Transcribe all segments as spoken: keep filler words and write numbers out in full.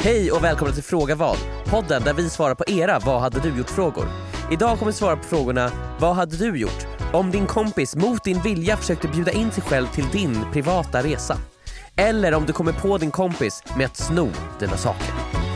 Hej och välkomna till Fråga vad, podden där vi svarar på era vad hade du gjort frågor. Idag kommer vi svara på frågorna: vad hade du gjort om din kompis mot din vilja försökte bjuda in sig själv till din privata resa? Eller om du kommer på din kompis med att sno dina saker.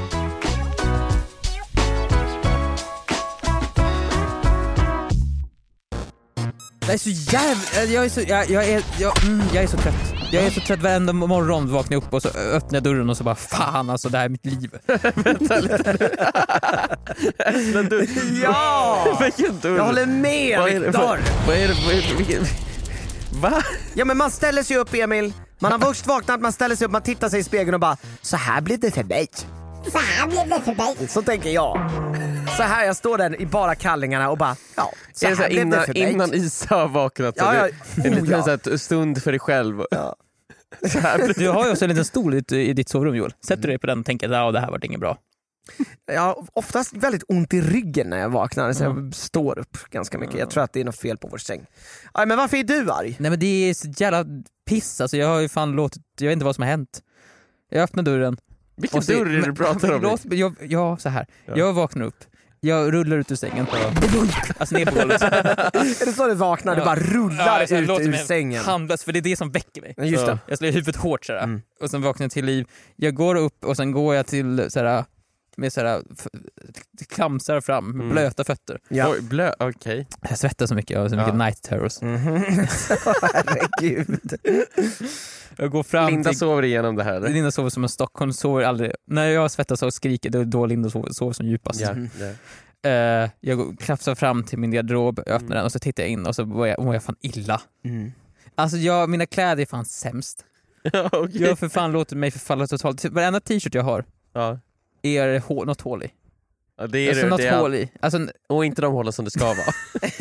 Jag är så jävla... Jag är så, jag, jag är, jag, mm, jag är så trött. Jag är så trött varenda morgon vaknar upp och så öppnar jag dörren och så bara fan alltså det här är mitt liv. Vänta lite. Men du... Ja! Vilken dörr? Jag håller med, Vad är det? Viktor. Vad, vad är det? Vad är det? Vilken... Va? Ja, men man ställer sig upp, Emil. Man har först vaknat, man ställer sig upp, man tittar sig i spegeln och bara så här blir det för mig. Så här blir det för mig. Så tänker jag. Så här, jag står där i bara kallingarna och bara ja, så Är här det så här blev innan, det för mig. innan Isa har vaknat så Ja, ja. det, en Oh, liten ja. så här stund för dig själv. Ja. Så här blir det. Du har ju också en liten stol i, i ditt sovrum, Joel. Sätter du dig på den och tänker att ja, det här var inget bra. Jag har oftast väldigt ont i ryggen när jag vaknar så jag står upp ganska mycket. Jag tror att det är något fel på vår säng. Aj, men varför är du arg? Nej men det är så jävla piss alltså. Jag har ju fan låtit, jag vet inte vad som har hänt. Jag öppnar dörren. Vilken och så- dörr är det du men- pratar om? Låt, jag, ja, så här. Ja. Jag vaknar upp. Jag rullar ut ur sängen. Alltså ner på golvet. Är det så du vaknar? Du Ja. bara rullar så här, ut låter ur mig sängen. handlas, för det är det som väcker mig. Ja, just det. Jag slår huvudet hårt sådär. Mm. Och sen vaknar jag till liv. Jag går upp och sen går jag till sådär, med sådär, f- klamsar fram med Mm. blöta fötter. Ja. Oj, blö, okej. Jag svettas så mycket, jag har så mycket Ja. night terrors. Mhm. Herregud. Jag går fram Linda till... sover igenom det här. eller? Linda sover som en stock, hon sover aldrig. När jag svettas och skriker, det är då Linda sover, sover som djupast. Ja, Mm. ja. Eh, jag går, klafsar fram till min garderob, jag öppnar den och så tittar jag in och så mår jag, mår jag fan illa. Mm. Alltså jag, mina kläder är fan sämst. Ja, okej. Jag har för fan låtit mig förfalla totalt. Varenda t-shirt jag har Ja. är det hå- något hål i. Ja, det är Alltså det. något det är hål i. Alltså, Och inte de hålen som det ska vara.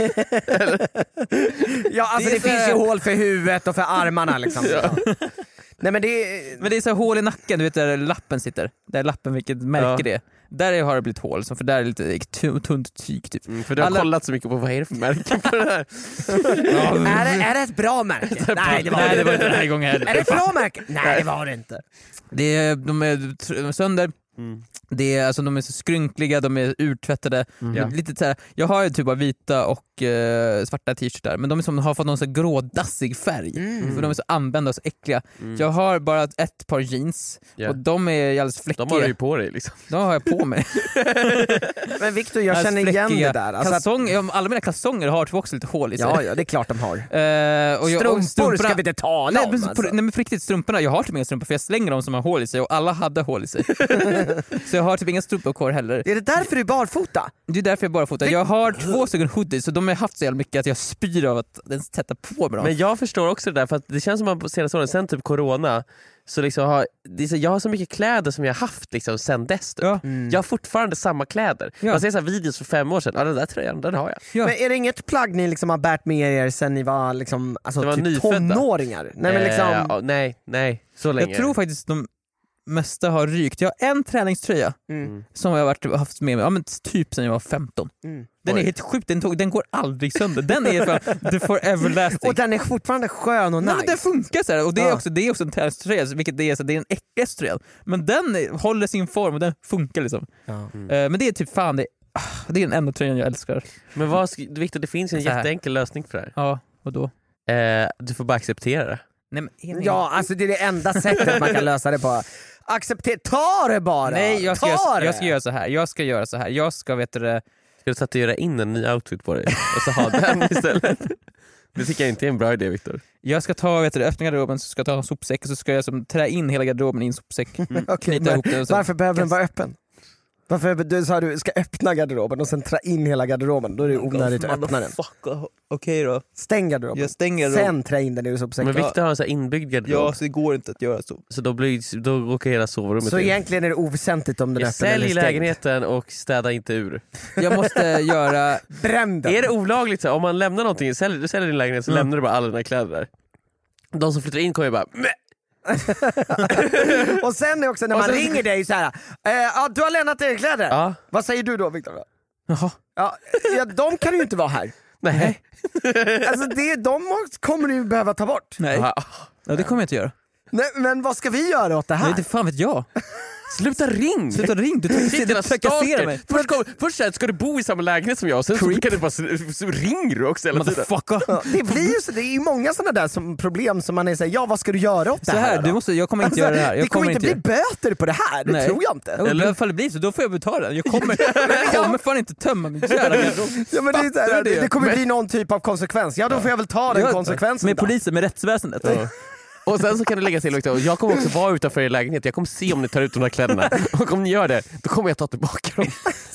Ja, alltså Det det, är så finns här- ju hål för huvudet och för armarna liksom. Ja. Nej men det är... men det är så här hål i nacken, du vet där lappen sitter. Där lappen, vilket märke Ja. det är. Där har det blivit hål, så för där är det lite tu- tunt tyg typ. Mm, för du har Alla- kollat så mycket på vad är det för märken på det här. är, det, är det ett bra märke? Nej det var Nej, det var inte. inte den här gången Är det heller. ett bra märke? Nej det var det inte. Det är, de är tr- sönder. Mm. Det är, alltså, de är så skrynkliga, de är urtvättade. Ja. Lite så här, jag har ju typ bara vita och eh, svarta t-shirtar, men de är som har fått någon så här grådassig färg. Mm. För de är så använda och så äckliga. Mm. Jag har bara ett par jeans Ja. och de är alldeles fläckiga. De har du ju på dig liksom. De har jag på mig. Men Victor, jag Alldeles känner igen fläckiga. det där. Alltså att, Kalsong, ja, alla mina kalsonger har typ också lite hål i sig. ja, ja, det är klart de har. Eh, och jag, och Strumpor ska vi inte tala nej, om men, på, alltså. nej men på riktigt, strumporna, jag har typ inga strumpor för jag slänger dem som har hål i sig och alla hade hål i sig. Så jag har typ inga strumpor kvar heller. Är det därför du är barfota? Det är därför jag bara fotar. Jag har två stycken hoodies så de har haft så jävla mycket att jag spyr av att ens sätta på mig dem. Men jag förstår också det där, för att det känns som att på senaste åren, sen typ corona, så liksom har, det är så, jag har så mycket kläder som jag har haft liksom sen dess. Typ. Ja. Mm. Jag har fortfarande samma kläder. Ja. Man ser så här videos för fem år sedan, ja den där tröjan, den har jag. Ja. Men är det inget plagg ni liksom har bärt med er sen ni var, liksom, alltså, Det var typ nyfödda. tonåringar? Nej, men liksom... Eh, ja, nej, nej, så länge. Jag tror faktiskt de mesta har rykt. Jag har en träningströja Mm. som jag har varit, haft med mig ja, men typ sen jag var femton. Mm. Den Oj. är helt sjuk, den, tog, den går aldrig sönder. Den är för the forever lasting. Och den är fortfarande skön och Nej, nice. men den funkar så här. Och det är, Ja. också, det är också en träningströja, vilket det är, så det är en äcklighetströja. Men den är, håller sin form och den funkar liksom. Ja. Mm. Eh, men det är typ fan, det, ah, det är den enda tröjan jag älskar. Men vad, sk- Victor, det finns ju en Så här. jätteenkel lösning för det här. Ja, och då? Eh, du får bara acceptera det. Nej, men, Emil. Ja, alltså det är det enda sättet man kan lösa det på. Acceptera, ta det bara! Nej, jag ska, ta göra, det. jag ska göra så här. Jag ska göra så här. Jag ska, vet du det, Ska du tatuera in en ny outfit på dig och så ha den istället? Det tycker jag inte är en bra idé, Victor. jag ska ta, vet du det, öppna garderoben, så ska jag ta en sopsäck och så ska jag som, trä in hela garderoben i en sopsäck. Okej, Knyta men ihop det och så. varför behöver den vara öppen? Varför du sa du ska öppna garderoben och sen trä in hela garderoben? Då är det onödigt att öppna den. Okej då. Stäng garderoben. Jag stänger garderoben. Sen trä in den i sopsäcken. Men Victor har en så här inbyggd garderob, Ja, så det går inte att göra så. så då, blir, då råkar hela sovrummet Så in. egentligen är det oväsentligt om den är Jag öppen eller sälj stängd. lägenheten och städa inte ur. Jag måste göra... Bränn den! Är det olagligt så? Om man lämnar någonting, säljer, du säljer din lägenhet så Mm. lämnar du bara alla dina kläder där. De som flyttar in kommer ju bara Mäh! Och sen är också när Och man sen- ringer dig så här. Eh, ja, du har lämnat dina kläder. Ja, Vad säger du då, Victor? Jaha. Ja, ja, de kan ju inte vara här. nej. Alltså det, de kommer du behöva ta bort. Nej. Ja. Ja, det kommer jag inte göra. Nej, men vad ska vi göra åt det Nej, här? inte fan vet jag. Sluta ring! Sluta ring, du trakasserar, trakasserar mig. Först, kom, först så här, ska du bo i samma lägenhet som jag, sen så kan du bara, så, så ringer du också hela tiden. Ja, det blir ju så, det är ju många sådana där som problem som man är såhär, ja vad ska du göra åt det så här? här du måste, jag kommer inte alltså, göra det här. Jag det kommer, kommer inte inte bli böter på det här, det Nej. tror jag inte. Ja, i alla fall det blir så, då får jag betala. Jag kommer, jag kommer fan inte tömma min jävla garderob. Ja, men det, är så här, det? det, det kommer Men- bli någon typ av konsekvens, ja då får jag väl ta den Ja, konsekvensen med då. polisen, med rättsväsendet. Ja. Och sen så kan du lägga till också, jag kommer också vara utanför er lägenhet, jag kommer se om ni tar ut de här kläderna. Och om ni gör det, då kommer jag ta tillbaka dem.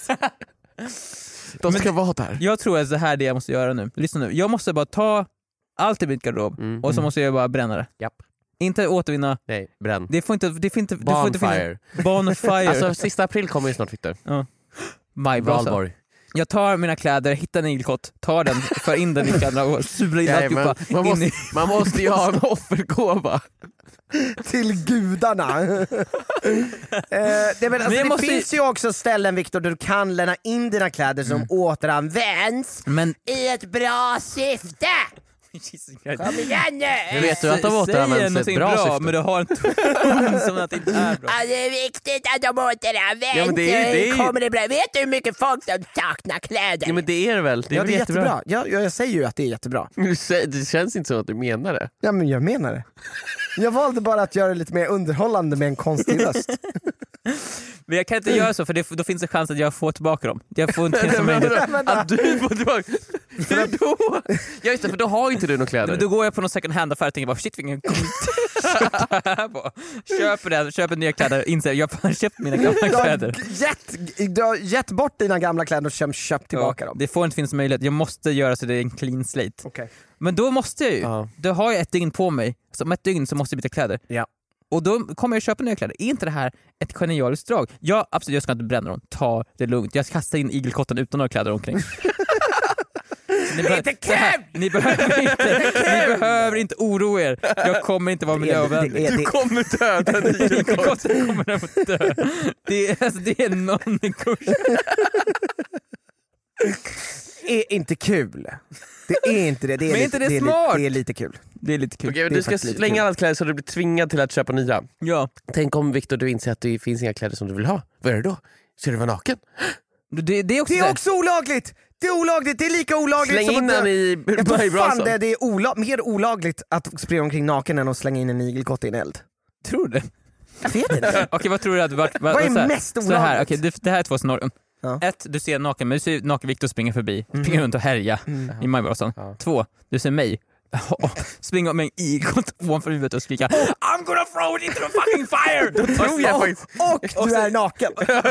De ska vara där. Jag tror att det här är det jag måste göra nu. Lyssna nu, jag måste bara ta allt i mitt garderob Mm. och så måste jag bara bränna det. Japp. Inte återvinna. Nej, bränn. Det får inte, det får inte, det får inte Bonfire. finnas. Bonfire. Alltså sista april kommer ju snart, Victor. ja. Majbrasa. Valborg. Jag tar mina kläder, hittar en igelkott, tar den, för in den i kläderna och sular in Nej, men alltihopa. man, in måste, i... man måste ju ha en offergåva. Till gudarna. eh, det, men, alltså, jag det måste- finns ju också ställen, Victor, där du kan lämna in dina kläder som återanvänds Men i ett bra syfte. Kom igen nu! Hur vet du att de Säger återanvänds i ett någonting bra bra, syfte? men du har en ton som att det inte är bra. Ja, det är viktigt att de återanvänds. Ja, men det är- det är ju- Kommer det bra? Vet du hur mycket folk som saknar kläder? Ja men det är det väl, det är, ja, väl det är jättebra. jättebra. Ja, jag, jag säger ju att det är jättebra. Du sä- Det känns inte som att du menar det. Ja, men jag menar det. Jag valde bara att göra det lite mer underhållande med en konstig röst. Men jag kan inte göra så, för det, då finns det chans att jag får tillbaka dem. Jag får inte finnas som möjlighet. Att du får tillbaka... Hur då? Ja just det, för då har ju inte du några kläder. Men då går jag på någon second hand-affär och tänker bara shit vilken kommer köpa här på. Köper den, köper nya kläder, inser jag har fan köpt mina gamla Du har, kläder. gett, du har gett bort dina gamla kläder och köpt, köpt tillbaka Ja, dem. det får inte finnas möjlighet, jag måste göra så det är en clean slate. Okay. Men då måste jag ju, Ja. då har jag ett dygn på mig, så om ett dygn så måste jag byta kläder. Ja. Och då kommer jag köpa nya kläder. Är inte det här ett genialiskt drag? Ja, absolut, jag ska inte bränna dem. Ta det lugnt. Jag kastar in igelkotten utan några kläder omkring. Ni, be- Inte så här, ni, behöver inte, ni behöver inte oroa er. Jag kommer inte vara Det är- miljövänlig. det är- Du kommer döda en igelkott. Igelkotten kommer att dö. Det är, alltså, det är non-negotiable. är inte kul. Det är inte det. Det är, Men lite, inte det det är, smart? lite, det är lite kul. Det är lite kul. Okej, men Det är du ska faktiskt lite slänga kul. alla kläder så du blir tvingad till att köpa nya. Ja. Tänk om Victor du inser att det finns inga kläder som du vill ha. Vad är det då? Ska du vara naken? Det, det är också, Det så är här- också olagligt! Det är olagligt, det är lika olagligt Släng som in att... den i Jag tror fan majbrasan. det, det är ola- mer olagligt att springa omkring naken än att slänga in en igelkott i en eld. Tror du det? Jag vet inte. Okej, vad tror du att det varit? Vad är så här- mest så här, olagligt? okej, det, det här är två scenarion. Ja. Ett, du ser naken, men du ser naken Victor springa förbi, springa runt och härja i majbrasan. Ja. Två, du ser mig springa med en igelkott ovanför huvudet och skrika I'm gonna throw it into the fucking fire! Då tror jag faktiskt. Och du är naken.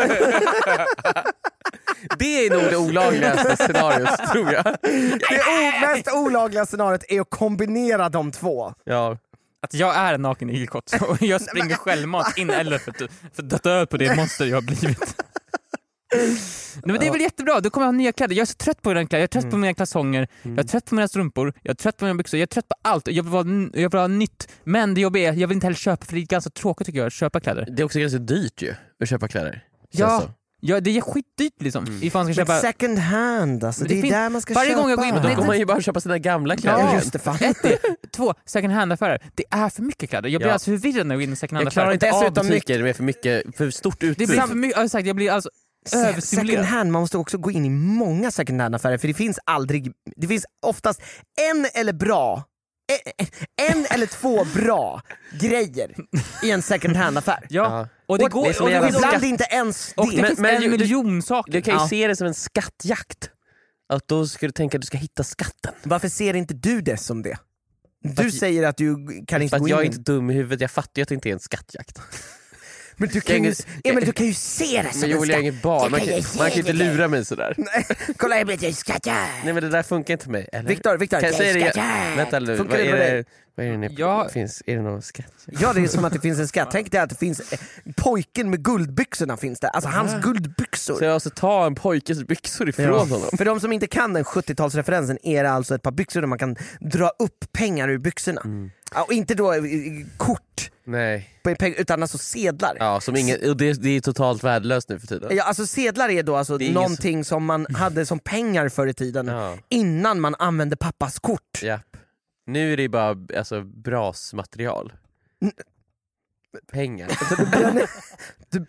Det är nog det olagligaste scenariot, tror jag. Det o- mest olagliga scenariot är att kombinera de två. Ja. Att jag är en naken igelkott och jag springer självmant in eller för, för att dö på det monster jag har blivit. Nej, men det är väl jättebra, då kommer jag ha nya kläder. Jag är så trött på mina kläder, jag är trött på mina kalsonger, jag är trött på mina strumpor, jag är trött på mina byxor, jag är trött på allt. Jag vill, vara, jag vill ha nytt, men det jobbiga är jag vill inte heller köpa, för det är ganska tråkigt tycker jag att köpa kläder. Det är också ganska dyrt ju att köpa kläder. Ja. Känns som. Ja, det är skitdyrt liksom. Mm. Ifall man ska Men köpa... second hand, alltså, Men det, det är finns- där man ska varje köpa. gång jag går in på- Då Nej, kommer man ju bara köpa sina gamla kläder. Ja, igen. just det, fan. Ett, det. Två, second hand-affärer. Det är för mycket kläder. Jag blir Ja. alltså förvirrad när jag går in i en second Jag klarar hand-affär. inte av Dessutom butiker med för mycket, för stort Det utbud. blir för mycket, jag har sagt, jag blir alltså Se- Second överstimulerad. hand, man måste också gå in i många second hand affärer för det finns aldrig, det finns oftast en eller bra en, en eller två bra grejer i en second hand affär. Ja, Ja. och det Och- går... det är som och en det jävla finns, Ibland skatt. inte ens och det. det Men- finns men en ju- du- miljon saker. Du kan ju Ja. se det som en skattjakt. Att då ska du tänka att du ska hitta skatten. Varför ser inte du det som det? Du att- säger att du kan inte För gå att in jag är i- inte dum i huvudet, jag fattar ju att det inte är en skattjakt. Men du kan, Jag- ju, Emil, du kan ju se det som Men en Joel, jag är skatt. inget barn, man kan, man kan inte lura mig sådär. Kolla, jag blir skattad. Nej men det där funkar inte för mig. Eller? Viktor, Viktor, Kan jag säga det? skattad. Vänta nu, Funkar vad det är med det, dig? vad är det ni Ja. finns? Är det någon skatt? Ja, det är som att det finns en skatt. Tänk dig att det finns eh, pojken med guldbyxorna finns där. Alltså hans guldbyxor. Så jag måste ta en pojkes byxor ifrån Ja. honom? För de som inte kan den sjuttiotalsreferensen är det alltså ett par byxor där man kan dra upp pengar ur byxorna. Mm. Ja, och inte då eh, kort, Nej. på peng- utan alltså sedlar. Ja. Ja, som ingen, och det, det är totalt värdelöst nu för tiden. alltså sedlar är då alltså Det är ingen någonting som man hade som pengar förr i tiden Ja. innan man använde pappas kort. Japp. Nu är det bara alltså, brasmaterial. Pengar. Så du bränner, du,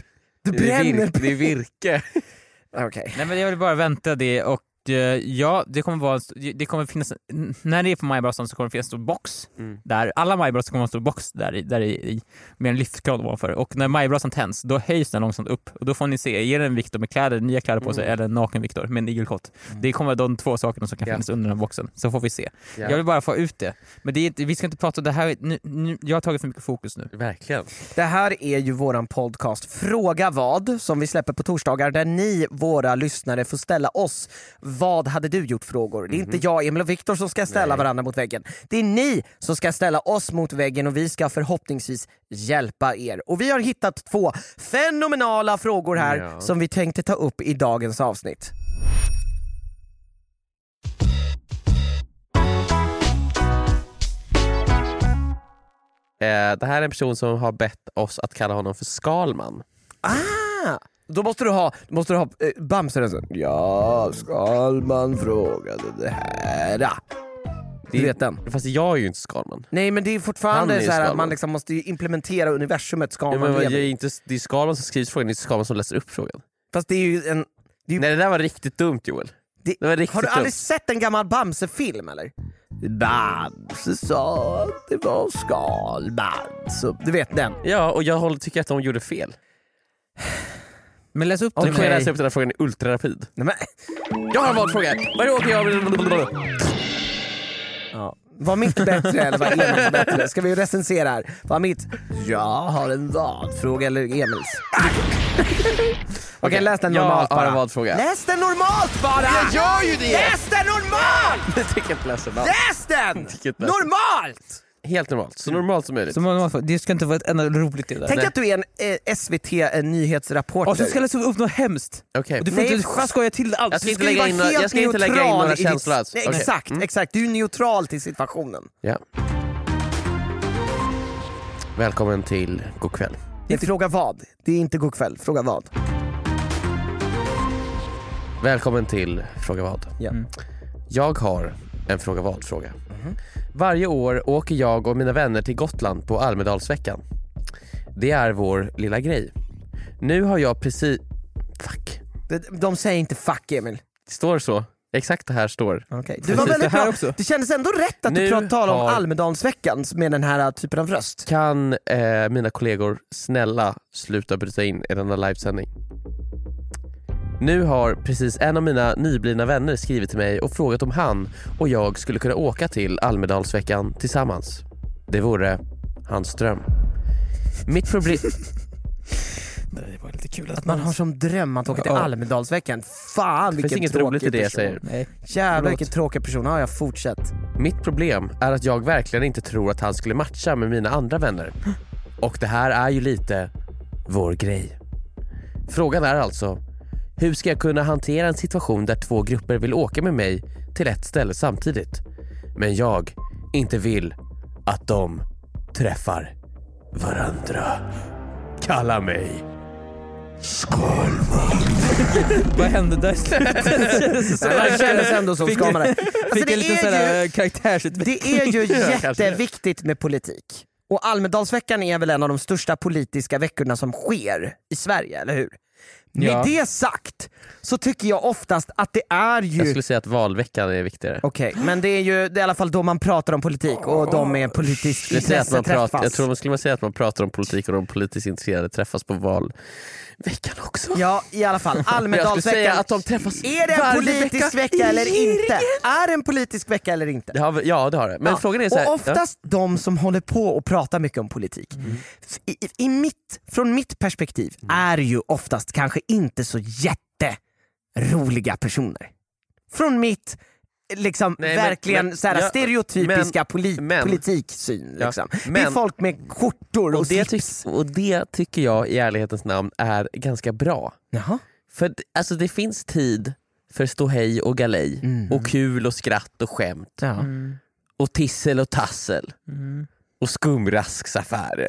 Du Det är, bränner vir- det är virke. Okej. Nej men jag vill bara vänta det och eh, ja, det kommer vara det kommer finnas när det är på Majbrassan så kommer det finnas en stor box Mm. där alla Majbrassan kommer att ha en stor box där i, där i, i med en lyftkran ovanför och när Majbrassan tänds då höjs den långsamt upp och då får ni se är det en Viktor med kläder, nya kläder på sig Mm. eller en naken Viktor med en igelkott. Mm. Det kommer vara de två sakerna som kan Ja. finnas under den här boxen så får vi se. Ja. Jag vill bara få ut det. Men det är, inte- vi ska inte prata det här nu, nu, jag har tagit för mycket fokus nu. Verkligen. Det här är ju våran podcast Fråga vad, som vi släpper på torsdagar, där ni, våra lyssnare, får ställa oss vad hade du gjort frågor. Det är inte jag, Emil och Viktor som ska ställa Nej. varandra mot väggen. Det är ni som ska ställa oss mot väggen och vi ska förhoppningsvis hjälpa er. Och vi har hittat två fenomenala frågor här Ja. som vi tänkte ta upp i dagens avsnitt. Eh, det här är en person som har bett oss att kalla honom för Skalman. Ah! Då måste du ha, då måste du ha eh, Bamserösten. Ja, Skalman frågade det här. Ja. Du Det- vet den. Fast jag är ju inte Skalman. Nej men det är Han fortfarande är ju så här att Skalman. man liksom måste ju implementera universumet Ja, Skalman men vad- lever jag är i. inte, det är Skalman som skrivs frågan, det är Skalman som läser upp frågan. Fast det är ju en... Det är ju, Nej, det där var riktigt dumt, Joel. det, Det var riktigt har du aldrig dumt. sett en gammal Bamse-film eller? Bamse sa att det var Skalman. Så, du vet den. Ja, och jag håller, tycker att de gjorde fel. Men läs upp Nu det. kan jag Okej. läsa upp den här frågan i ultrarapid. Nej, men, Jag har en valfråga. Varje år kan jag... ja. Var mitt bättre eller var Emils bättre? Ska vi recensera här? Var mitt jag har en vad-fråga eller Emils? Okej, läs den Jag normalt har bara. en vad-fråga. Läs den normalt bara! Jag gör ju det! Läs den normalt! Jag tycker inte läsa den. Läs den! Vilket bäst. Normalt! Helt normalt. Så normalt som möjligt. Så man, man- det ska inte vara ett enda roligt i det där. Tänk Nej. att du är en eh, S V T-nyhetsrapporter. Och så ska jag läsa upp något hemskt. Okej. Och du får Nej, inte fast- skoja till allt. Jag ska Du inte ju lägga vara in några- helt jag ska inte lägga in neutral några i ditt- känslor alls. Nej, Okej. Exakt, Mm. exakt. Du är neutral till situationen. Ja. Välkommen till God kväll. Det är fråga vad. Det är inte god kväll. Fråga vad. Välkommen till Fråga vad. Ja. Mm. Jag har en Fråga vad-fråga. Varje år åker jag och mina vänner till Gotland på Almedalsveckan. Det är vår lilla grej. Nu har jag precis... Fuck. De, de säger inte fuck, Emil. Det står så. Exakt det här står. Okay. Du Precis, var det väldigt här bra. också. Det kändes ändå rätt att Nu du pratade tala om har- Almedalsveckan med den här typen av röst. Kan eh, mina kollegor snälla sluta bryta in i denna livesändning? Nu har precis en av mina nyblivna vänner skrivit till mig och frågat om han och jag skulle kunna åka till Almedalsveckan tillsammans. Det vore hans dröm. Mitt problem... Det var lite kul Att man har som dröm att åka till Ja. Almedalsveckan. Fan Det finns vilken inget tråkig roligt i det jag person. säger. Nej. Jävlar Förlåt. vilken tråkig person. Ja, jag fortsätt. Mitt problem är att jag verkligen inte tror att han skulle matcha med mina andra vänner. Och det här är ju lite vår grej. Frågan är alltså, hur ska jag kunna hantera en situation där två grupper vill åka med mig till ett ställe samtidigt? Men jag inte vill att de träffar varandra. Kalla mig Skalman. Vad hände där i slutet? Det kändes ändå som Fick- skamare. Alltså, Fick det en liten är sån ju- här karaktärsutveckling. Det är ju Ja, kanske. jätteviktigt med politik. Och Almedalsveckan är väl en av de största politiska veckorna som sker i Sverige, eller hur? Med Ja. det sagt så tycker jag oftast att det är Jag ju... skulle säga att valveckan är viktigare. Okej, men det är ju det är i alla fall då man pratar om politik och de med politiskt Jag, säger att intresse man pratar, träffas. jag tror man skulle man säga att man pratar om politik och de politiskt intresserade träffas på valveckan också. Ja, i alla fall. Jag skulle säga Almedalsveckan. att de träffas Är det en varje politisk vecka, i eller regeringen. inte? Är det en politisk vecka eller inte? Det har, vi- ja det har det. Men Ja, frågan är så här, och oftast de som håller på och pratar mycket om politik, i, i, i mitt, från mitt perspektiv är ju oftast kanske inte så jätteroliga personer. Från mitt liksom Nej, men- verkligen men- så här, ja, stereotypiska men- poli, men- politiksyn. Ja, Liksom. det är men- folk med skjortor och, och, det slips. tyck, och det tycker jag i ärlighetens namn är ganska bra. Jaha. För d- alltså, det finns tid för ståhej och galej Mm. och kul och skratt och skämt Ja. Mm. och tissel och tassel Mm. och skumrasksaffärer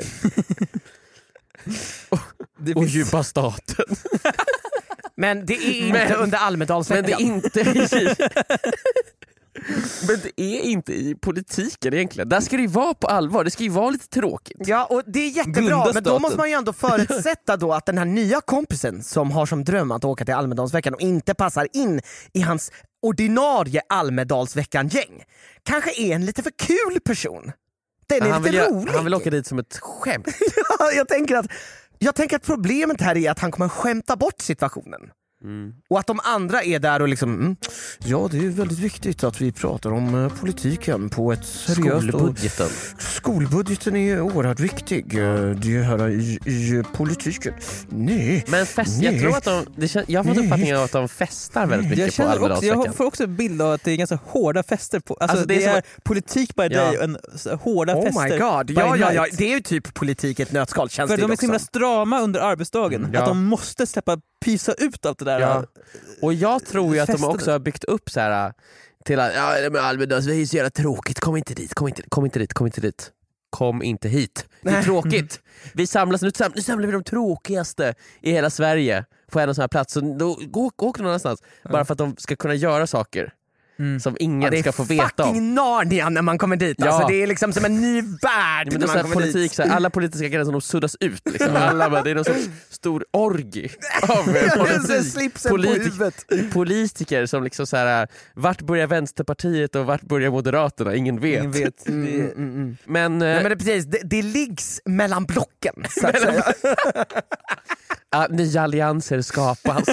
Det och finns- djupa staten. Men det är inte Men- under Men Almedalsveckan. det är inte Men det är inte i politiken egentligen. Där ska det ju vara på allvar, det ska ju vara lite tråkigt. Ja, och det är jättebra, men då måste man ju ändå förutsätta då att den här nya kompisen som har som dröm att åka till Almedalsveckan och inte passar in i hans ordinarie Almedalsveckan-gäng kanske är en lite för kul person. Den är han, lite vill, rolig. han vill åka dit som ett skämt. Ja, jag tänker att Jag tänker att problemet här är att han kommer skämta bort situationen. Mm. Och att de andra är där och liksom mm, ja, det är väldigt viktigt att vi pratar om uh, politiken på ett seriöst. Skolbudgeten. Skolbudgeten är oerhört viktig. Uh, det här i, i politiken. Nej. Men fest, nej. jag tror att de det kän, jag har fått uppfattningen av att de festar väldigt mycket jag på Almedalsveckan. Jag får också en bild av att det är ganska hårda fester på, alltså, alltså det, det är, är politik by ja. day och en, så, hårda oh fester. My God. Ja, ja, ja, det är ju typ politik i ett nötskal, känns För det de är också. så himla strama under arbetsdagen mm, ja. att de måste släppa pysa ut allt det där. Ja. Och jag tror ju att Festade. de också har byggt upp så här till att ja, men Almedals, det är så jävla tråkigt, kom inte dit, kom inte, kom inte dit, kom inte dit. Kom inte hit. Det är tråkigt. Vi samlas nu, nu samlar vi de tråkigaste i hela Sverige på en och sån här plats. Så då gå, gå någon annanstans mm. bara för att de ska kunna göra saker. Mm. Som ingen ja, ska få veta om. Det är fucking Narnia när man kommer dit. Ja. Alltså, det är liksom som en ny värld. Ja, när man kommer politik, dit. Så här, alla politiska gränser de suddas ut. Liksom. Alla, bara, det är någon sorts stor orgi av politik. Politik, politiker som liksom så här, vart börjar Vänsterpartiet och vart börjar Moderaterna? Ingen vet. Ingen vet. Mm, mm, mm. Men, Nej, men det, precis, det, det liggs mellan blocken. Så att säga. Ja, nya allianser skapas.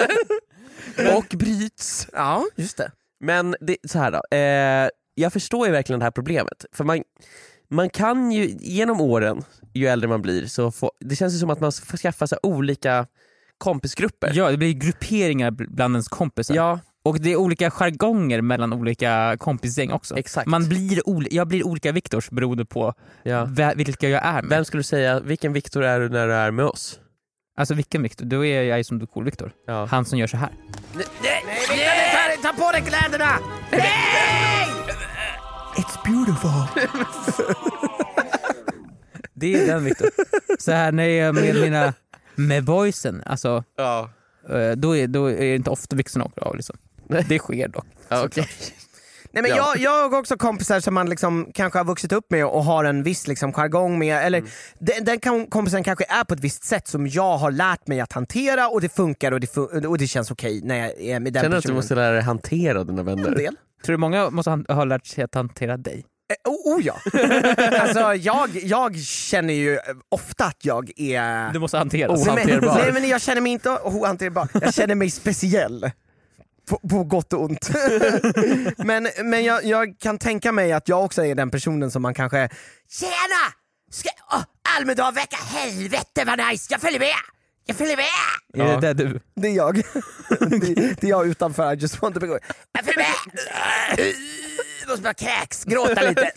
Och bryts. Ja, just det. Men det, så här då, eh, jag förstår ju verkligen det här problemet. För man, man kan ju genom åren, ju äldre man blir, så få, det känns ju som att man får skaffa sig olika kompisgrupper. Ja, det blir grupperingar bland ens kompisar. Ja. Och det är olika jargonger mellan olika kompisgäng också. Exakt. Man blir oli- jag blir olika Viktors beroende på ja. v- vilka jag är med. Vem skulle du säga, vilken Viktor är du när du är med oss? Alltså vilken Viktor? Då är jag som du cool Viktor. Ja. Han som gör så här. Nej, nej, nej, ta, ta på dig kläderna! Nej! It's beautiful. Det är den Viktor. Så här när jag är med mina med boysen, alltså ja. då, är, då är det inte ofta Viktor åker av liksom. Det sker dock. Ja, okay. Nej, men ja. jag, jag har också kompisar som man liksom kanske har vuxit upp med och har en viss liksom jargong med, eller mm. den, den kompisen kanske är på ett visst sätt som jag har lärt mig att hantera och det funkar och det, fun- och det känns okej okay när jag är med den Känner personen. du att du måste lära dig hantera dina vänner? En del. Tror du många måste ha, ha lärt sig att hantera dig? Eh, oh, oh ja. Alltså jag, jag känner ju ofta att jag är Du måste hantera ohanterbar. Nej, men jag känner mig inte ohanterbar. Jag känner mig speciell. På, på gott och ont. men men jag, jag kan tänka mig att jag också är den personen som man kanske tjena! Ska, oh, Almedalsvecka, helvete vad nice, jag följer med! Jag följer med! Ja. Är det du? Det är jag. det, det är jag utanför, I just want to be going. Jag följer med! Måste bara kräks, gråta lite.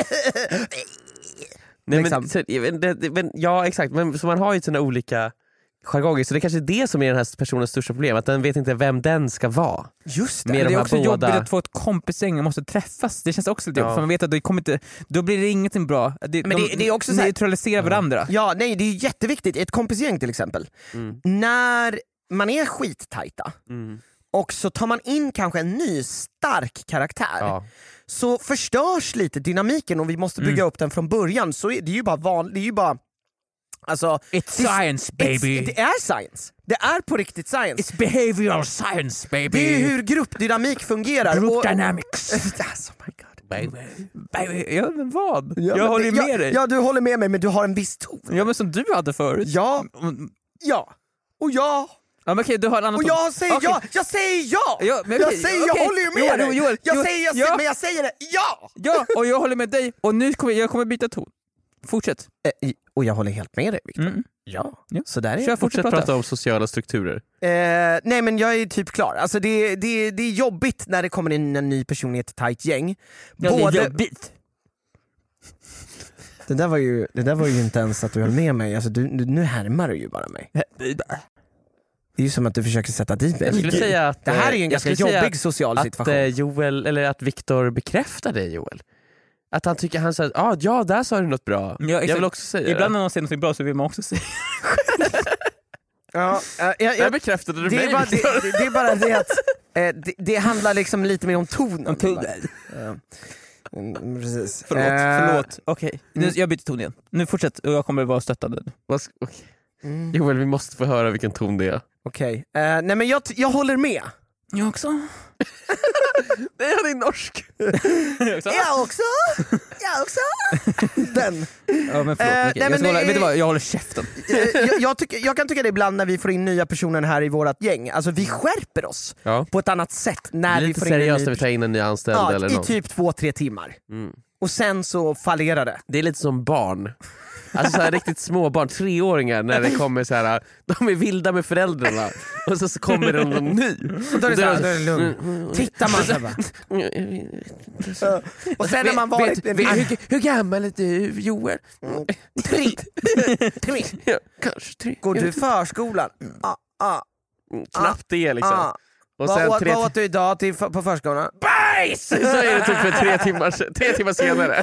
Nej, liksom. men, så, det, det, men, ja exakt, men så man har ju sina olika jargonger, så det är kanske är det som är den här personens största problem, att den vet inte vem den ska vara. Just det. Men det är också båda... jobbigt att få ett kompisgäng och måste träffas. Det känns också lite ja. jobbigt, för man vet att det kommer inte, då blir det ingenting bra. Det, men det, de det är också så här, neutraliserar varandra. Ja, nej, det är jätteviktigt. Ett kompisgäng till exempel. Mm. När man är skittajta mm. och så tar man in kanske en ny stark karaktär, ja. så förstörs lite dynamiken och vi måste bygga mm. upp den från början. Så är det ju bara vanligt, det är ju bara alltså, it's science baby. It's, det är science. Det är på riktigt science. It's behavioral science baby. Det är hur gruppdynamik fungerar. Group och, dynamics. Alltså, my God. Baby. Baby. Ja, men vad? Ja, jag men håller det, med ja, dig. Ja, du håller med mig, men du har en viss ton. Ja, men som du hade förut. Ja. Ja. Och jag Ja, men okej, du har en annan Och jag säger okay. ja, jag säger ja! ja men jag okay, säger, okay. jag håller ju med Joel, dig! Joel, jag Joel, säger, jag ja. säger, men jag säger det, ja! Ja, och jag håller med dig. Och nu kommer jag kommer byta ton. Fortsätt. Eh, och jag håller helt med dig, Viktor. Mm. Ja. ja, så där är Kör, fortsätt prata. prata om sociala strukturer. Eh, nej, men jag är typ klar. Alltså det, det, det är jobbigt när det kommer in en ny person i ett tajt gäng. Ja, Både... det är jobbigt. Det där var ju, det där var ju inte ens att du höll med mig. Alltså, du, nu härmar du ju bara mig. Det är ju som att du försöker sätta dit mig. Jag skulle säga att, det här är ju en ganska jobbig social att, situation. Att Joel, eller att Viktor bekräftar dig, Joel. Att han tycker, han säger, ah, ja där sa du något bra. Ja, jag vill också säga ibland det. när man säger något bra så vill man också säga Ja, jag, jag, Där bekräftade du det, mig. är bara, det, det, det är bara det att eh, det, det handlar liksom lite mer om tonen. Om tonen. Ja. Mm, precis. Förlåt, Eh, förlåt. Okej, okay. Jag byter ton igen. Nu fortsätt och jag kommer vara stöttande. Vad ska- okej. Mm. Joel, vi måste få höra vilken ton det är. Okej, okay. eh, nej men jag, jag håller med. Jag också. Nej, han är norsk. Jag också. Jag också. Jag också. Den. Ja men förlåt, Eh, okej. nej, jag, men ska hålla, det- vet du vad, jag håller käften. Eh, jag, jag, tycker, jag kan tycka det ibland när vi får in nya personer här i vårat gäng. Alltså vi skärper oss Ja. på ett annat sätt när vi Lite får in en seriöst ny när vi tar in en ny anställd ja, eller i någon. typ två, tre timmar. Mm. Och sen så fallerar det. Det är lite som barn. Alltså så här, riktigt små barn, treåringar, när det kommer så här, de är vilda med föräldrarna och så, så kommer det någon ny. Och då är det, så här, Och då är det lugnt. Tittar man så här, bara. Och sen när man vet, varit... vet, vet, hur, hur gammal är du, Joel? Tre. Tre. Ja, kanske tre. Går du i förskolan? Ah, ah, Mm, Knappt det liksom. ah. Och Vad sen åt, tre, vad åt du idag till, på förskolan? bajs! Så är det typ för tre timmar, tre timmar senare.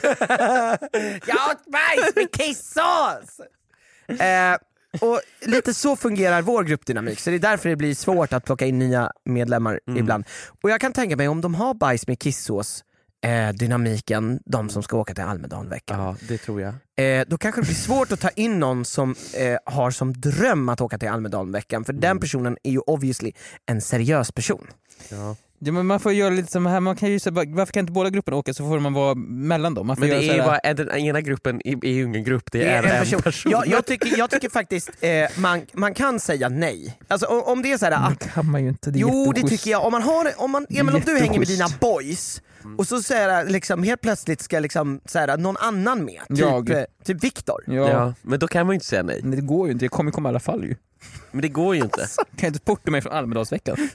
Jag åt bajs med kissås! Eh, och lite så fungerar vår gruppdynamik, så det är därför det blir svårt att plocka in nya medlemmar Mm. ibland. Och jag kan tänka mig om de har bajs med kissås eh, dynamiken, de som ska åka till Almedalsveckan. Ja, det tror jag. Eh, då kanske det blir svårt att ta in någon som eh, har som dröm att åka till Almedalsveckan, för den personen är ju obviously en seriös person. Ja. Ja, men man får göra lite som här, man kan ju, varför kan inte båda grupperna åka så får man vara mellan dem. Man får Men det göra är ju så här- bara, den ena gruppen är är ju ingen grupp, det Det är, är en person. Jag, jag, tycker, jag tycker faktiskt eh, man, man kan säga nej. Alltså om, om det är så här, ah, Det kan man ju inte. Det är jo det jätteschysst. tycker jag. Om man har, om man, Det är Emil, om du hänger med dina jätteschysst. boys och så säger liksom helt plötsligt ska liksom så här, någon annan med, typ, Jag. eh, typ Viktor. Ja. Ja, men då kan man ju inte säga nej. Men det går ju inte, jag kommer komma i alla fall ju. Men det går ju inte. Kan jag inte porta mig från Almedalsveckan?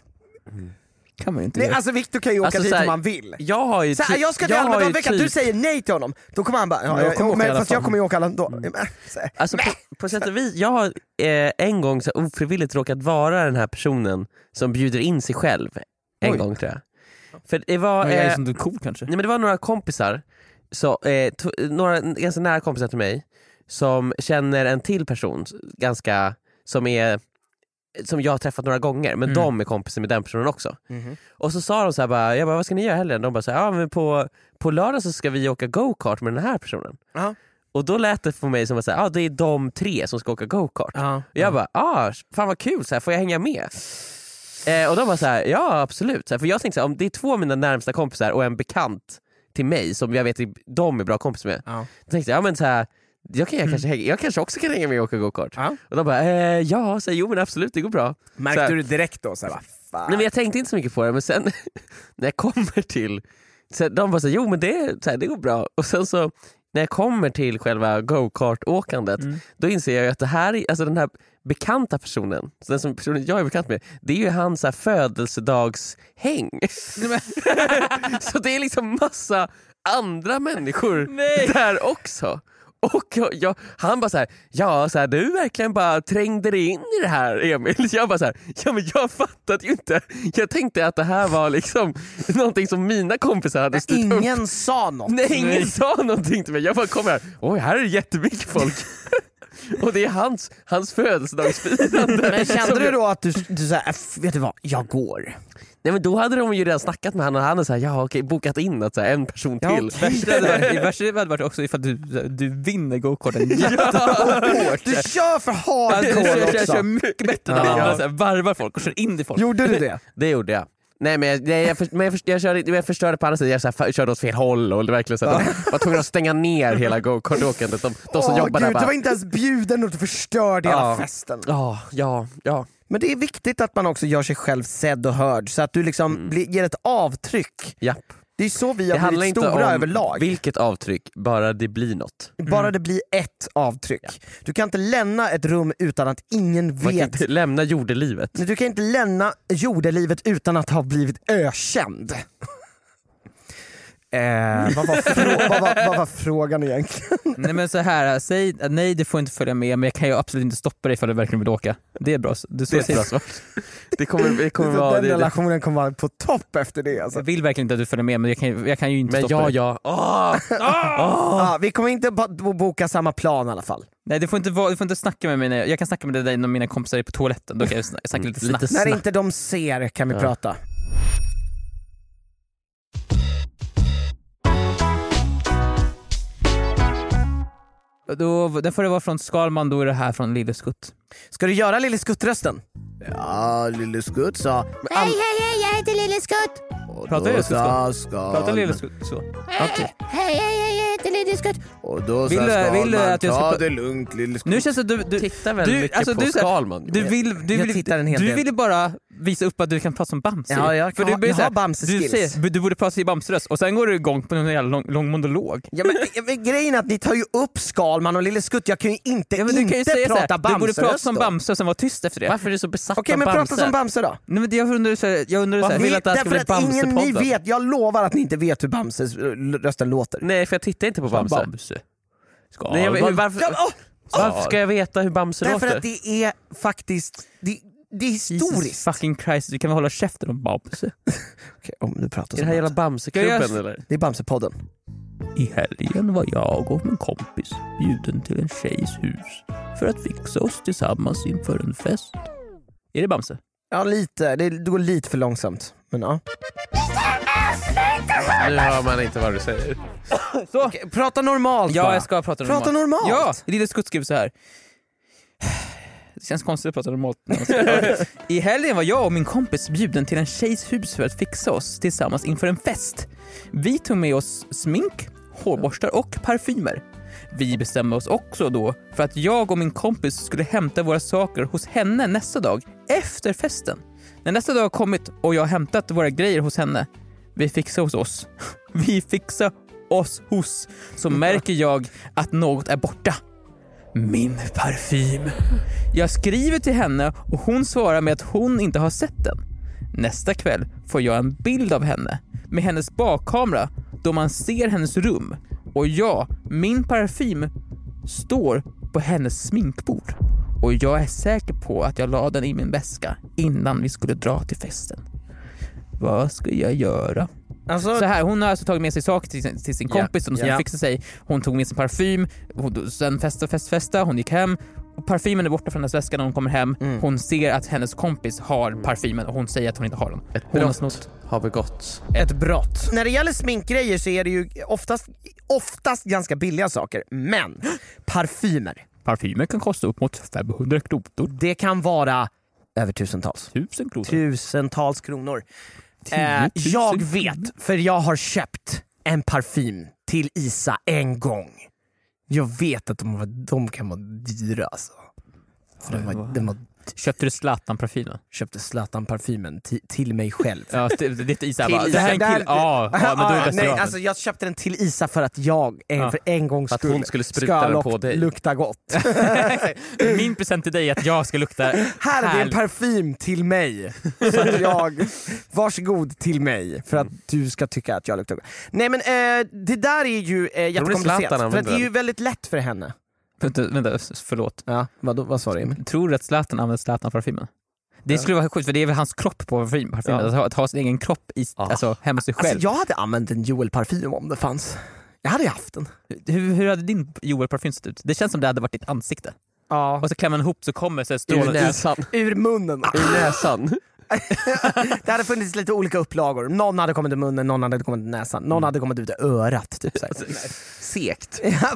Kan man ju inte Nej, göra. alltså Viktor kan ju åka Alltså, dit så här, om han vill. Jag har ju Så här, ty- jag ska till jag har ju Almedalsveckan, typ- du säger nej till honom, då kommer han bara, ja, Men jag ja, kommer åka i men, alla fast fall. jag kommer ju åka alla då. Så här. Alltså på, på sätt och vis, jag har eh, en gång så ofrivilligt råkat vara den här personen som bjuder in sig själv. En Oj. gång tror jag. För det var, Men jag är eh, som du cool kanske. nej, men det var några kompisar, så, eh, to, några ganska nära kompisar till mig, som känner en till person ganska, som är som jag har träffat några gånger, men Mm. de är kompisar med den personen också. Mhm. Och så sa de så här bara, jag bara, vad ska ni göra helgen? De bara så här, ja men på, på lördag så ska vi åka go-kart med den här personen. Ja. Och då lät det för mig som att säga, ja det är de tre som ska åka go-kart. Ja. Och jag bara, ah, fan vad kul, så här, får jag hänga med? Eh, och de bara så här, ja absolut. Så här, för jag tänkte så här, om det är två av mina närmsta kompisar och en bekant till mig som jag vet att de är bra kompisar med. Ja. Då tänkte jag, ja men så här, jag, kan, jag, kanske, hänga- jag kanske också kan hänga med och åka go-kart. Ja. Och de bara, eh, ja, så här, jo men absolut det går bra. Så Märkte här- du direkt då? Så här, vad fan? Nej, men jag tänkte inte så mycket på det, men sen när jag kommer till, så de bara så här, jo men det, så här, det går bra. Och sen så när jag kommer till själva go-kart-åkandet, Mm. då inser jag att det här, är- alltså den här bekanta personen, så den som personen jag är bekant med, det är ju hans så här, födelsedagshäng. Så det är liksom massa andra människor Nej. där också. Och jag, jag, han bara så här, ja så här, du verkligen bara trängde dig in i det här, Emil. Jag bara så här, ja men jag fattade ju inte. Jag tänkte att det här var liksom någonting som mina kompisar hade styrt upp. Ingen sa något. Nej, ingen Nej. sa någonting till mig. Jag bara kommer här, oj här är det jättemycket folk. Och det är hans, hans födelsedagsfirande. Men kände Som du jag- då att du, du sa, "F, vet du vad, jag går"? Nej men då hade de ju redan snackat med honom och han hade så här, ja okej, bokat in att så här, en person Ja, till. okej. Värsta hade varit, det värsta hade varit också ifall du, du vinner go-karten jättehårt. Du kör för Ja, du hardcore kör, kör, också. kör mycket bättre än Ja. andra, så här, varvar folk och kör in i folk. Gjorde du det? Det gjorde jag. Nej men jag, jag, jag, för, men jag, för, jag, körde, jag förstörde på andra sidan, jag så här, körde åt fel håll och det verkligen så här, de var tvungna att stänga ner hela go-kart-åkandet. De, de som Åh, jobbar där Gud, bara, du var inte ens bjuden och du förstörde hela Ja. festen. ja, ja, ja. Men det är viktigt att man också gör sig själv sedd och hörd så att du liksom Mm. blir, ger ett avtryck. Japp. Det är så vi Det har handlar blivit inte stora om överlag. vilket avtryck, bara det blir något. Bara det blir ett avtryck. Du kan inte lämna ett rum utan att ingen Man kan vet. inte lämna jordelivet. Du kan inte lämna jordelivet utan att ha blivit ökänd. Eh, vad, var frå- vad, var, vad var frågan egentligen? Nej men så här, säg att nej det får inte följa med, men jag kan ju absolut inte stoppa dig ifall du verkligen vill åka. Det är bra. Du, så Det är ett säger- bra svar. Det kommer, det kommer Så vara... den Det, det. relationen kommer vara på topp efter det alltså. Jag vill verkligen inte att du följer med, men jag kan, jag kan ju inte Men stoppa ja, dig. ja. Åh! Ja, vi kommer inte bo- boka samma plan i alla fall. Nej, du får inte, vara, du får inte snacka med mig. När jag, jag kan snacka med dig när mina kompisar är på toaletten. Då kan jag snacka, snacka lite snabbt. När inte de ser kan vi Ja. prata. Då, den får det vara från Skalman, då är det här från Lille Skutt. Ska du göra Lille Skutt-rösten? Ja, Lille Skutt sa... Hej, hej, hej, jag heter Lille Skutt. Pratar Lille Skutt så? Ska... Pratar Lille Skutt så? Okej. Hej, hej, hej, jag heter Lille Skutt. Och då Vill sa du- Skalman, vill du att jag ska ta pra- det lugnt Lille Skutt. Nu känns det att du... du Tittar väldigt du, mycket alltså, på du, så här, Skalman. Du vill, du Jag vill, tittar en hel du del. ville bara visa upp att du kan prata som Bamse. Ja, jag För har- du blir jag så här, har Bamse-skills. du, säger, du borde prata i Bamse-röst och sen går du igång på en jävla lång, lång monolog. Ja, men, men grejen är att ni tar ju upp Skalman och Lille Skutt. Jag kan ju inte, Ja, men du inte kan ju säga så här, prata du borde prata Bamse-röst som då. Bamse och sen vara tyst efter det. Varför är du så besatt Okej, av men Bamse? prata som Bamse då. Nej, men jag undrar så här, jag undrar så här, Varför vill Ni, att det här ska därför bli att ingen ni Bamse-podden? vet, jag lovar att ni inte vet hur Bamses rösten låter. Nej, för jag tittar inte på Bamse. Bamse. Skalman. Nej, jag, vet- varför, Ja, åh, varför ska jag veta hur Bamse därför låter? att det är faktiskt, det, det är Jesus historiskt. fucking Christ, du kan väl hålla käften om Bamse. Okej, om du pratar Är det som här jävla Bamse. Bamseklubben Ska jag- eller? Det är Bamse-podden. I helgen var jag och min kompis bjuden till en tjejs hus för att fixa oss tillsammans inför en fest. Är det Bamse? Ja, lite. Det, det går lite för långsamt. Men ja. Nu hör man inte vad du säger. Så. Okej, prata normalt Ja, bara. jag ska prata normalt. Prata normalt. Ja, Lille Skutt skriver så här. Det känns konstigt att prata normalt. I helgen var jag och min kompis bjuden till en tjejs hus för att fixa oss tillsammans inför en fest. Vi tog med oss smink, hårborstar och parfymer. Vi bestämde oss också då för att jag och min kompis skulle hämta våra saker hos henne nästa dag efter festen. När nästa dag har kommit och jag har hämtat våra grejer hos henne, vi fixar hos oss. Vi fixar oss hos. Så märker jag att något är borta. Min parfym. Jag skriver till henne och hon svarar med att hon inte har sett den. Nästa kväll får jag en bild av henne med hennes bakkamera då man ser hennes rum. Och ja, min parfym står på hennes sminkbord. Och jag är säker på att jag la den i min väska innan vi skulle dra till festen. Vad ska jag göra? Alltså, Så här, hon har alltså tagit med sig saker till, sin- till sin Ja, kompis och som ja. fixade sig. Hon tog med sin parfym, hon, sen festa, fest, festa, hon gick hem. Och parfymen är borta från hennes väska när hon kommer hem. Mm. Hon ser att hennes kompis har parfymen och hon säger att hon inte har den. Ett Hon har brott snott. har begåtts. ett brott. När det gäller sminkgrejer så är det ju oftast, oftast ganska billiga saker. Men parfymer, Parfymer kan kosta upp mot femhundra kronor. det kan vara över tusentals. Tusen kronor. Tusentals kronor. Eh, tio tusen jag kronor. vet, för jag har köpt en parfym till Isa en gång. Jag vet att de, var, de kan vara dyra alltså. För den var, den var, Köpte du Zlatan-parfymen? köpte Zlatan-parfymen ti- till mig själv. Ja, det, det är Isa Till bara, det här är en Isa. kill. Ja, ja, men då är det bäst Nej, jag. alltså jag köpte den till Isa för att jag en, Ja. för en gång För att skull hon skulle spruta ska den luk- på dig. lukta gott. Min present till dig är att jag ska lukta Här är det en härligt. parfym till mig. Så att jag, varsågod till mig för att du ska tycka att jag luktar gott. Nej men eh, det där är ju eh, jättekomplicerat. Zlatan För att det använder är ju den? väldigt lätt för henne. Vänta, vänta, förlåt. Ja, vad, vad sa du Emil? Tror du att Zlatan använder Zlatan-parfymen? Det skulle vara sjukt, för det är väl hans kropp på parfym, parfymen. Ja. Att, ha, att ha sin egen kropp i, Ja. alltså, hemma hos sig själv. Alltså jag hade använt en Joel-parfym om det fanns. Jag hade ju haft den. hur, hur hade din Joel-parfym sett ut? Det känns som det hade varit ditt ansikte. Ja. Och så klämmer man ihop så kommer så här Ur strålen ut. näsan. Ur munnen. Ur näsan. Det hade funnits lite olika upplagor. Någon hade kommit i munnen, någon hade kommit i näsan, någon hade kommit ut i örat. Typ så här. Sekt. Ja.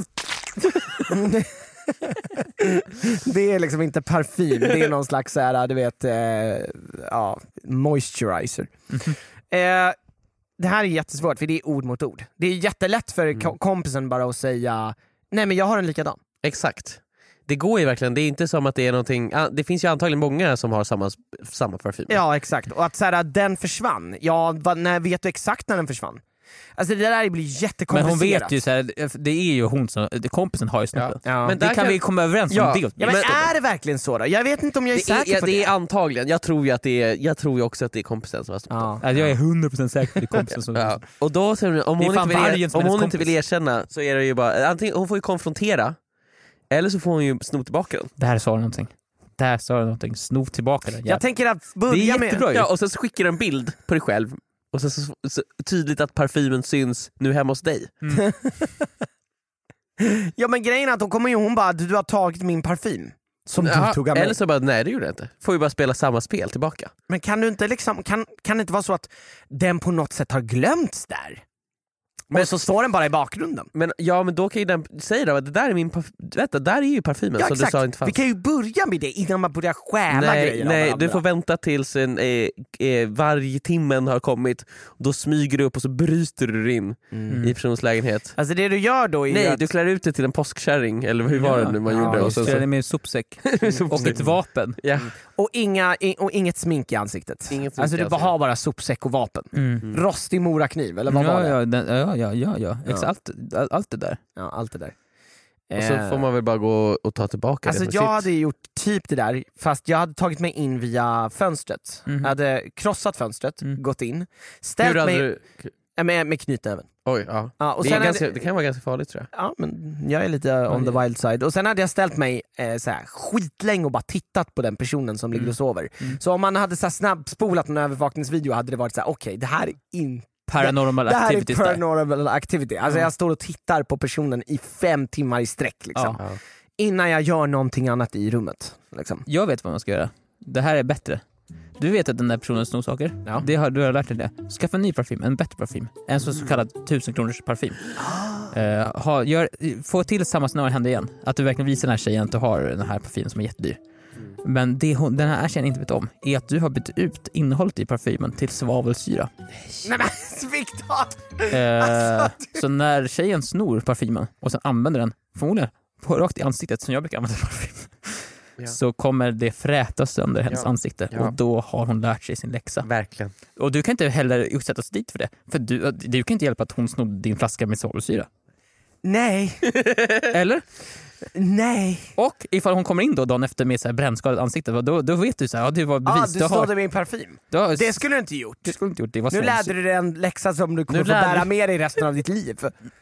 Det är liksom inte parfym, det är någon slags så här, du vet, eh, ja, moisturizer. Eh, det här är jättesvårt för det är ord mot ord. Det är jättelätt för ko- kompisen bara att säga nej men jag har en likadan. Exakt. Det går ju verkligen, det är inte som att det är någonting, ah, det finns ju antagligen många som har samma, samma parfym. Ja exakt, och att så här, den försvann, ja vad, när, vet du exakt när den försvann? Alltså det där blir Men jättekomplicerat. hon vet ju så här, det är ju hon som, kompisen har ju snott Ja. det. Men det där kan kan- vi komma överens om. Ja. Det. Ja, men Men- är det verkligen så då? Jag vet inte om jag är Det är, säker ja, på det det. är antagligen, jag tror ju att det är, jag tror ju också att det är kompisen som har snott Ja. Alltså, jag är hundra procent säker på det är kompisen som... Ja. Och då, så- om Det är hon, fan inte vill, vargen er, som om är hon hennes inte vill kompis. erkänna så är det ju bara, antingen, hon får ju konfrontera eller så får hon ju sno tillbaka den. Där sa du någonting. Där sa du någonting. Sno tillbaka den. Jag tänker att Det börja är med... jättebra ju. Ja, och sen så skickar du en bild på dig själv och sen så, så tydligt att parfymen syns nu hemma hos dig. Ja men grejen är att hon kommer ju hon bara, du har tagit min parfym. Som Ja, du tog av mig. eller så bara, nej det gjorde jag inte. Får ju bara spela samma spel tillbaka. Men kan du inte liksom, kan, kan det inte vara så att den på något sätt har glömts där? Men och så står den bara i bakgrunden. Men ja, men då kan ju den säga då att det där är min parf- vet du, där är ju parfymen Ja, som exakt. du sa inte fanns. Vi kan ju börja med det innan man börjar stjäla nej, grejer av nej, varandra. du får vänta tills en, eh, eh, varje timmen har kommit. Då smyger du upp och så bryter du in Mm. i persons lägenhet. Alltså det du gör då är Nej, ju att... du klär ut det till en påskkärring, eller hur var Ja. det nu man Ja, gjorde? Och Och sen så är så, det med sopsäck. Sopsäck. Och ett vapen. ja. Och, inga, i- och inget smink i ansiktet. Inget smink alltså i du bara ansiktet. har bara sopsäck och vapen. Mm. Rostig morakniv, eller vad var Ja, det? ja, den, ja, ja, ja, ja. Ja. Exakt, allt, allt det där. Ja, allt det där. Och så Eh, får man väl bara gå och ta tillbaka Alltså det för jag sitt. hade gjort typ det där, fast jag hade tagit mig in via fönstret. Mhm. Jag hade krossat fönstret, Mm. gått in, Hur ställt hade mig du... äh, med, med knytnäven. Oj, ja. Ja, och det, är sen ganska, hade, det kan vara ganska farligt tror jag. ja, men jag är lite on the wild side. Och sen hade jag ställt mig eh, så här, skitlänge och bara tittat på den personen som ligger och sover. Mm. Så om man hade så här, snabbspolat en övervakningsvideo hade det varit så här: okej, okay, det här är inte Paranormal det här är activities där. paranormal activity. Alltså Ja. jag står och tittar på personen i fem timmar i sträck liksom. Ja. Ja. Innan jag gör någonting annat i rummet. Liksom. Jag vet vad man ska göra. Det här är bättre. Du vet att den där personen snor saker. Ja. Det har, du har lärt dig det. Skaffa en ny parfym, en bättre parfym. En så, så kallad tusen kronors parfym. Uh, ha, gör, få till samma scenario händer igen. Att du verkligen visar den här tjejen att du har den här parfymen som är jättedyr. Men det hon, den här tjejen inte vet om är att du har bytt ut innehållet i parfymen till svavelsyra. Nej men Victor! Eh, så när tjejen snor parfymen och sen använder den förmodligen på, rakt i ansiktet som jag brukar använda parfym, Ja. så kommer det fräta sönder hennes Ja. ansikte. Ja. Och då har hon lärt sig sin läxa. Verkligen. Och du kan inte heller utsättas dit för det. För du, du kan inte hjälpa att hon snodde din flaska med svavelsyra. Nej, Eller? nej. Och ifall hon kommer in då dagen efter med så här brännskadat ansikte, då, då vet du så här, ja, det var Ah, bevis. du du har, snodde min parfym. du har, Det skulle du inte gjort. det skulle du inte gjort. Det var Nu svavelsyra. lärde du dig en läxa som du kommer Nu få lärde bära du- med dig resten av ditt liv.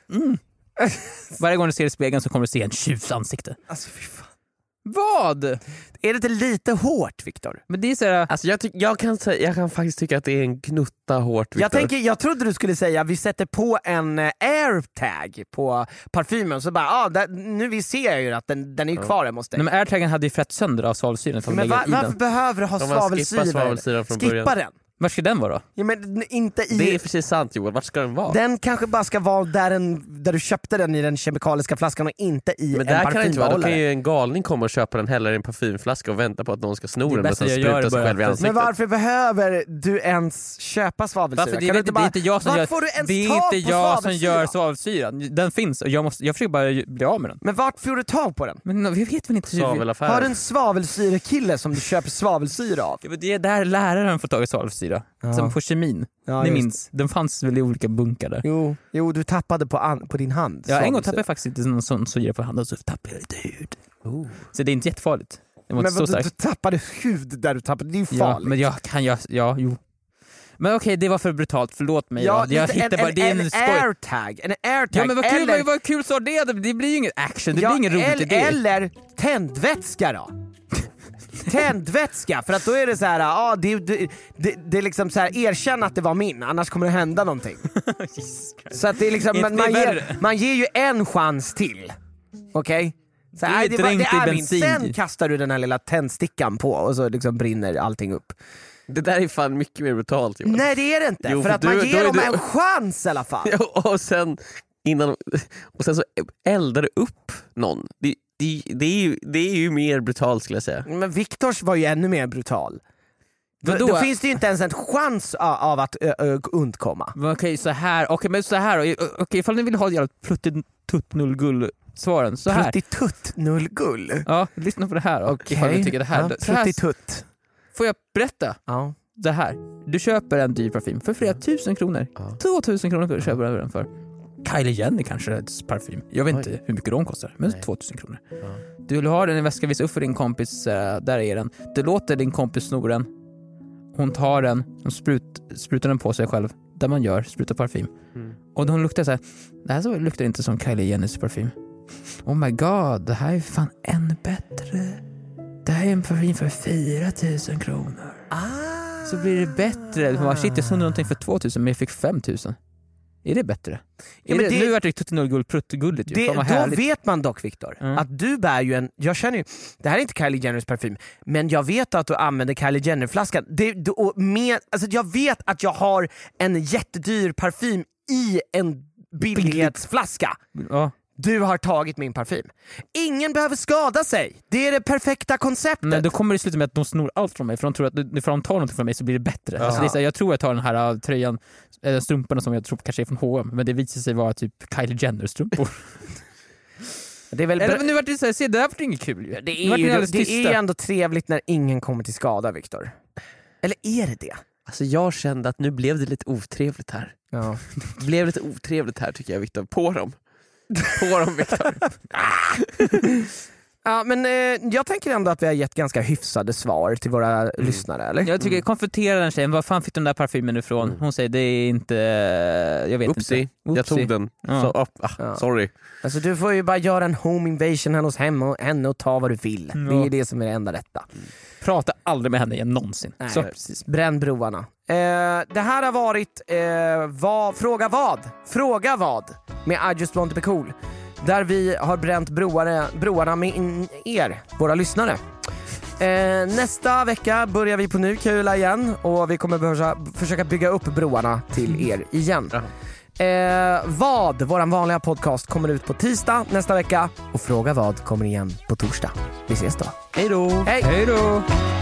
Varje gång du ser i spegeln så kommer du se en tjuvs ansikte. Alltså fy fan. Vad? Är det inte lite hårt, Victor? Men det är så här, Alltså jag, ty- jag, kan säga, jag kan faktiskt tycka att det är en knutta hårt, Victor. Jag, tänker, jag trodde du skulle säga vi sätter på en eh, airtag på parfymen, så bara, ah, där, nu vi ser ju att den, den är ju kvar hemma hos dig. nej, men airtagen hade ju frätt sönder av svavelsyran. Men va, varför den. behöver du ha De har skippat svavelsyra? svavelsyran från Skippa början. den. Var ska den vara då? Ja, men inte i... Det är precis sant Joel, vart ska den vara? Den kanske bara ska vara där, den, där du köpte den i den kemikaliska flaskan och inte i Men en där kan det inte vara, då kan parfymbehållare. ju en galning komma och köpa den, hälla i en parfymflaska och vänta på att någon ska sno Det är den och bäst sen att jag gör spruta det sig bara själv i för- ansiktet. Men varför behöver du ens köpa svavelsyra? Varför? Det, Kan är du inte, det är inte jag som Vart gör, får du ens det är tag inte på jag som svavelsyra? gör svavelsyran. Den finns och jag, måste, jag försöker bara bli av med den. Men vart får du tag på den? Men vi vet väl inte hur... Svavelaffär. Har du en svavelsyrekille som du köper svavelsyra av? Ja, men det är där läraren får tag i svavelsyra. Ja. Som på kemin. Ja, Ni just. minns, den fanns väl i olika bunkar där. Jo, jo, du tappade på, an, på din hand. Ja, en gång svavelsyra. tappade jag faktiskt inte någon sån syra på handen, så tappade jag lite hud. Oh. Så det är inte jättefarligt. Det var Men inte så vad, du, du starkt. tappade hud där du tappade, det är ju Ja, farligt. men jag kan jag, ja, jo. Men okej, det var för brutalt, förlåt mig. Ja, jag lite- hittar bara, en, det är en, en, en skoj. airtag, en airtag. Ja men vad kul, eller, vad, vad kul så det, det blir ju inget action, det ja, blir ingen roligt eller, idé. eller tändvätska då. Tändvätska, för att då är det så här, ah, det, det, det, det är liksom så här, erkänn att det var min, annars kommer det hända någonting. Så att det är liksom, Inte man, man, det ger, värre. man ger ju en chans till. Okej? Så Det är här, det, var- dränkt det i är min. bensin. Sen kastar du den här lilla tändstickan på och så liksom brinner allting upp. Det där är fan mycket mer brutalt Joel. Nej det är det inte, Jo, för för att du- man då ger är dem du- en chans i alla fall. och sen innan och sen så eldar du upp någon. Det, det, det, är ju, det är ju mer brutalt skulle jag säga. Men Viktors var ju ännu mer brutal. Då, Vadå? då finns det ju inte ens en chans av, av att ö, ö, undkomma. Men okej, så här, okej men så här då. Okej, ifall ni vill ha jävla pluttinull-gull svaren, så här. Pruttitutt nullgull. Ja, lyssna på det här då. Ifall ni tycker det här, ja, så här. Pruttitutt. Får jag berätta? Ja. Det här. Du köper en dyr parfym för flera tusen kronor. Ja. Två tusen kronor köper du den för. Kylie Jenner kanske är parfym. Jag vet Oj. inte hur mycket de kostar, men Nej. två tusen kronor. Ja. Du vill ha den i väskan, visa upp för din kompis, äh, där är den. Du låter din kompis sno den. Hon tar den, hon sprut, sprutar den på sig själv. Där man gör, sprutar parfym. Mm. Och hon luktar så här. Det här så luktar inte som Kylie Jenners parfym. Oh my god, det här är fan ännu bättre. Det här är en parfym för fyra tusen kronor. Ah. Så blir det bättre. Man bara, shit, jag snodde någonting för två tusen men jag fick fem tusen. Är det bättre? Ja, är men det, det- nu är det tuttinull pruttgulligt ju. Det, Fan vad då härligt. vet man dock, Viktor, Mm. att du bär ju en... Jag känner ju, det här är inte Kylie Jenners parfym, men jag vet att du använder Kylie Jenner-flaskan. Det, du, och med, alltså jag vet att jag har en jättedyr parfym i en billighetsflaska. Ja. Du har tagit min parfym. Ingen behöver skada sig. Det är det perfekta konceptet. Men då kommer det sluta med att de snor allt från mig, för de tror att nu för de tar något från mig så blir det bättre. Ja. Alltså det är så här, jag tror jag tar den här uh, tröjan, äh, strumporna som jag tror kanske är från H och M, men det visar sig vara typ Kylie Jenner-strumpor. Det är väl Eller bra- men nu vart det så här, se det här var inget kul ju. det Nu är, vart ni ju, alldeles det tysta. är ändå trevligt när ingen kommer till skada, Viktor. Eller är det det? Alltså jag kände att nu blev det lite otrevligt här. Ja. Det blev lite otrevligt här tycker jag, Viktor. På dem. På dem, Viktor. Ja, men eh, jag tänker ändå att vi har gett ganska hyfsade svar till våra lyssnare, eller? Jag tycker, konfrontera den tjejen, var fan fick du den där parfymen ifrån? Mm. Hon säger, det är inte, jag vet Oopsie. inte. Jag Oopsie. tog den. Ja. Så, ah, ah, Ja. sorry. Alltså du får ju bara göra en home invasion henne hos hemma och henne och ta vad du vill. Ja. Det är det som är det enda rätta. Prata aldrig med henne igen någonsin. Nej, Så. precis. Bränn broarna. Eh, det här har varit eh, vad, Fråga vad? Fråga vad? Med I just want to be cool. Där vi har bränt broare, broarna med in, er, våra lyssnare. Eh, nästa vecka börjar vi på ny kula igen och vi kommer behöva försöka bygga upp broarna till er igen. Eh, vad, våran vanliga podcast, kommer ut på tisdag nästa vecka och Fråga vad kommer igen på torsdag. Vi ses då. Hej då. Hej! Hej då!